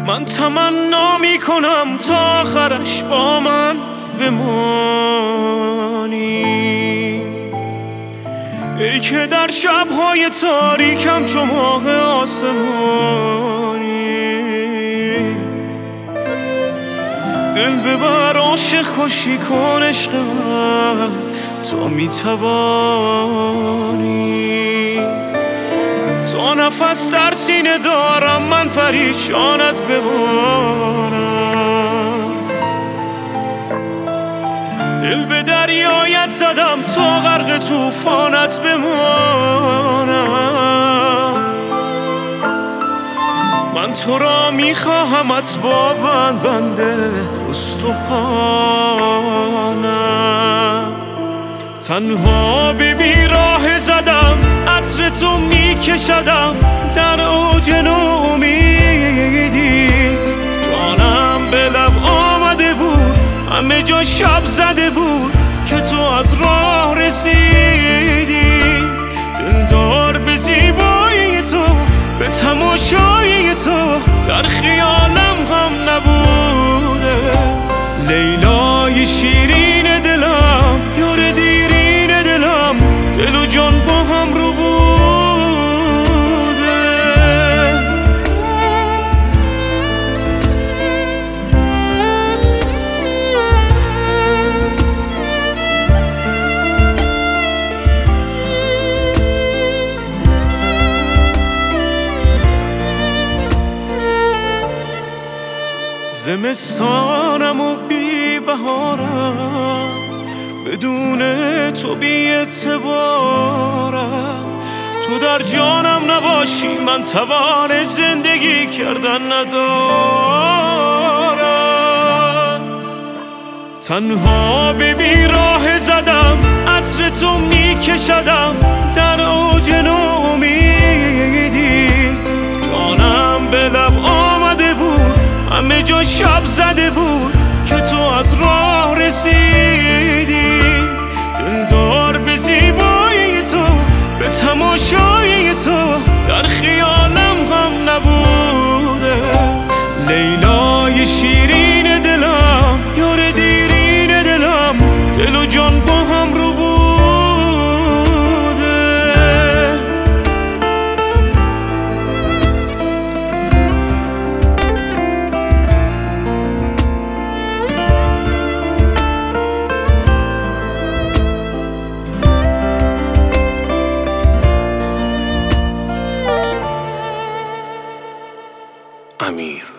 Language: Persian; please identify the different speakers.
Speaker 1: من تمنا میکنم تا آخرش با من بمانی، ای که در شبهای تاریکم چو ماه آسمانی. دل ببر عاشق خوشی کن عشق من تا میتوانی، تا نفس در سینه دارم من پریشانت بمانم. دل به دریایت زدم تا غرق طوفانت بمانم. من تو را میخواهمت با بنده استخوانم. تنها به بیراه زدم عطر تو میکشدم در اوج نومیدی. جانم به لب آمده بود، همه جا شب زده بود که تو از راه رسیدی. دلدار به زیبایی تو، به تماشای تو در خیالم هم نبوده. لیلای شیرین دلم، یار دیرین دلم، دل و جان با هم رو بوده. زمستانم و بی بهارم، بدون تو بی اعتبارم. تو در جانم نباشی من توان زندگی کردن ندارم. تنها به بیراه زدم عطر تو میکشدم در اوج نومیدی. جانم به لب آمده بود، همه جا شب زده بود که تو از راه رسیدی. دلدار به زیبایی تو، به تماشای تو در خیالم هم نبوده. لیلای شیرین دلم، یار دیرین دلم، دل و جان با هم رو بوده.
Speaker 2: امیر